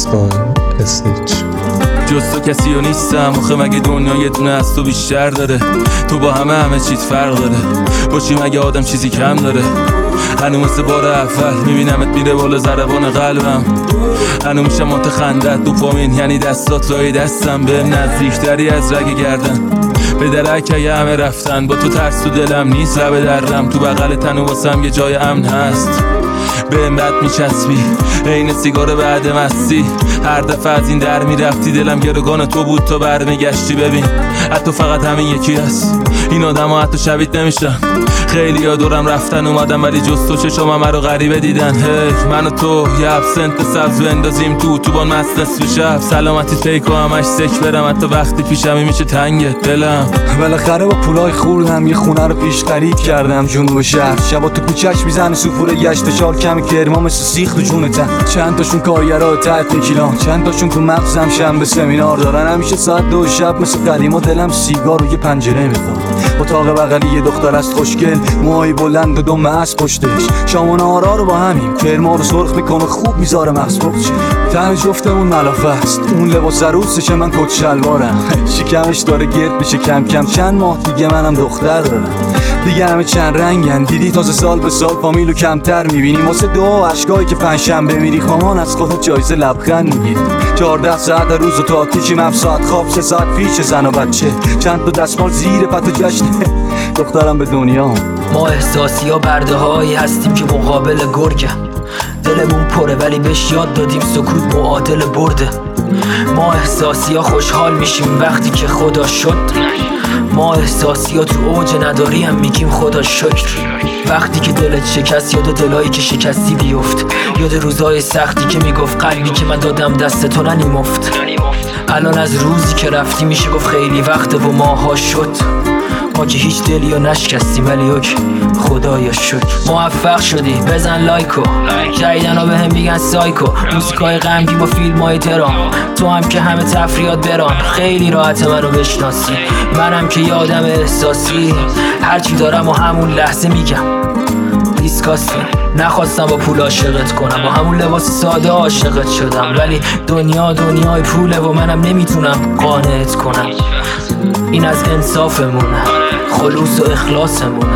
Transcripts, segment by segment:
بای استیچ. جز تو کسی رو نیستم آخه مگه دنیا یه دونه از تو بیشتر داره؟ تو با همه چیز فرق داره، باشی مگه آدم چیزی کم داره؟ هنو مثل بار اول میبینمت میره بالا ضربان قلبم، هنو میشه متخندت دوپامین یعنی دستات لای دستم، به نزدیکتری از رگ گردن به درک همه رفتن، با تو ترس تو دلم نیست لب درم، تو بغل تن و واسم یه جای امن هست، به بد میچسبی عین سیگار بعد مستی، هر دفعه از این در میرفتی دلم گروگان تو بود تا برمیگشتی. ببین حتی فقط همین یکی هست، این آدم ها حتی شبیه نمیشن، خیلی ها دورم رفتن اومدم ولی جز تو چشم همه رو غریبه دیدن. من و تو یه ابسنت سبز بندازیم تو اتوبان مست نصف شب، سلامتی فیک و همش سک برم حتی وقتی پیشمی میشه تنگ دلم. بالاخره با پولای خوردم یه خونه رو پیش خرید کردم جنوب شهر، شبا تو کوچه‌اش میزنه سوفور گشت چار کمی کرما مثل سیخ تو جونتن، چند تاشون کارگرا تحت تکیلان، چند تاشون تو مغزم شنبه سمینار دارن، همیشه ساعت 2 شب مثل قدیما دلم سیگار روی پنجره میخواد، اتاق بغلی یه دختر است خوشگل، موهای بلند و دم از پشتش، شام و نهارا رو با همین کرما رو سرخ میکنه خوب میذاره مغز پخچه، تن جفتمون ملافه است، اون لباس عروسشه من کت شلوارم، شکمش داره گرد میشه کم کم، چند ماه دیگه منم دختر دارم، دیگه همه چند رنگن، دیدی تازه سال به سال فامیلو کمتر میبینیم، واسه دعا و اشکایی که پنجشنبه میری خوامان از خودت جایزه لبخند میگیری، 14 ساعت روز و تا تیچیم 7 ساعت خواب 3 ساعت پیش زن و بچه، چند تا دستمال زیر پتو جشنه دخترم به دنیا. ما احساسی ها برده هایی هستیم که مقابل گرگم، دلمون پره ولی بهش یاد دادیم سکوت معادل برده، ما احساسی ها خوشحال میشیم وقتی که خدا شد، ما احساسی ها تو اوج نداری هم میگیم خدا شکر، وقتی که دلت شکست یاد دلایی که شکستی بیفت، یاد روزای سختی که میگفت قلبی که من دادم دست تو ننیمفت، الان از روزی که رفتی میشه گفت خیلی وقته و ماها شد، ما که هیچ دلی رو نشکستیم ولی اوک خدایا شکر. موفق شدی بزن لایکو، جدیدن ها به هم میگن سایکو، موسیقای غمگی با فیلم های درام، تو هم که همه تفریات بران، خیلی راحت منو بشناسی، منم که یادم احساسی، هرچی دارم و همون لحظه میگم دیسکاستیم، نخواستم با پول عاشقت کنم، با همون لباس ساده عاشقت شدم، ولی دنیا دنیای پوله و منم نمیتونم قانعت کنم، این از انصافمونه، خلوص و اخلاصمونه،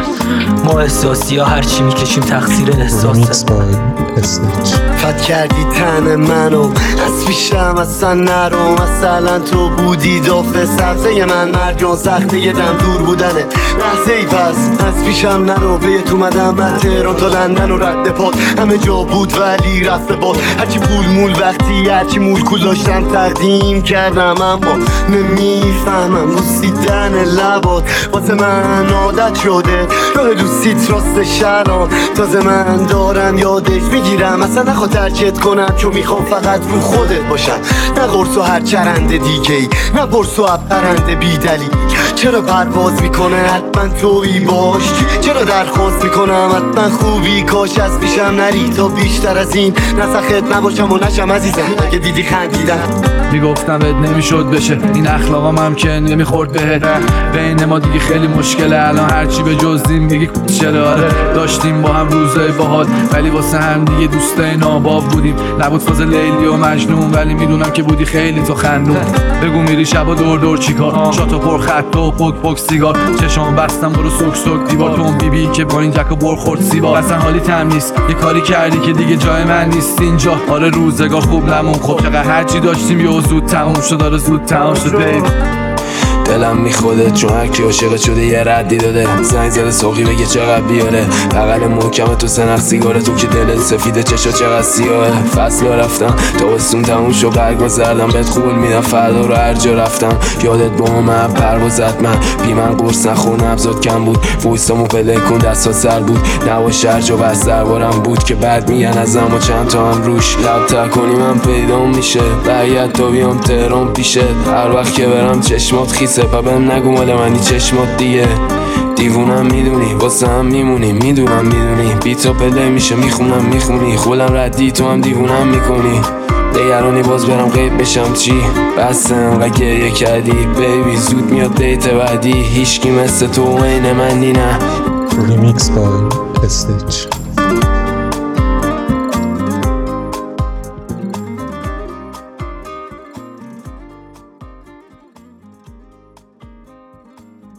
ما احساسی ها هرچی میکشیم تقصیر احساسه. فت کردی تن منو از پیشم اصلا نرو، مثلا تو بودی دافه سبزه من، مرگان سخته یه دم دور بودنه لحظه ای، پس از پیشم نرو، بیت اومدم من تهران تا لندن و رد پات، همه جا بود ولی رفت باد، هرچی پول مول وقتی هرچی مول کول داشتم تقدیم کردم، اما نمیفهمم بوسیدن لبات واسه من عادت شده، راه دوستیت راست شران، تازه من دارم یادش میگیرم، اصلا نخواد ترکت کنم چون میخوام فقط رو خودت باشم، نه قرص و هر چرنده دیگه ای، نه برس و پرنده بی دلیل، چرا پرواز میکنه حتما تویی باش، چرا درخواست میکنم حتما خوبی، کاش از پیشم نری تا بیشتر از این نسخت نباشم و نشم عزیزم، اگه دیدی خندیدم میگفتم ات نمیشد بشه، این اخلاقام هم که نمیخورد بهت، بین ما دیگه خیلی مشکله، الان هرچی به جزدیم میگی چرا، آره داشتیم با هم روزای باحال ولی واسه هم دیگه دوستای ناباب بودیم، نبود فاز لیلی و مجنون ولی میدونم که بودی خیلی تو خندون، بگو میری شبا دور دور چیکار، شاتو پر خط و پک پک سیگار، چشام بستم برو سوک سوک دیوار، تو اون بیبی که با این جک و بر خورد سیبا، اصلا حالی تم نیست، یه کاری کردی که دیگه جای من نیست اینجا، آره روزگار خوب نمون، خب چقدر هرچی داشتیم یه زود تموم شد، داره زود تموم شد بیب، دلم میخوده چون هرکی عاشقت شده یه ردی داده، زنگ زده سوقی بگه چقدر بیاره، بغل محکم تو سنخ سیگاره، تو که دلت سفیده چشا چقدر سیاهه، فصل رفتم تابستون تموم شد برگا زردم، بهت خوبل میدم فردا رو هر جا رفتم، یادت با من پروازت من بی من قرص نخور نبزاد کم بود، ویسامو پله کن دستا سر بود، نباش هر جا بس دربارم بود که بعد میگن از اما چند تا هم روش، لب تر کنی من پیدا میشه، برگرد تا بیام تهران پیشت، هر وقت که برم چشمات خیسه، بهم نگو مال منی چشمات دیگه، دیوونم میدونی واسه هم میمونی، میدونم میدونی بیتا پله میشه میخونم میخونی، خولم ردی تو هم دیوونم میکنی، نگرانی باز برم غیب بشم چی، بس انقدر گریه کردی بیبی، زود میاد دیت بعدی، هیچکی مثل تو عین منی نه. ریمیکس بای استیچ.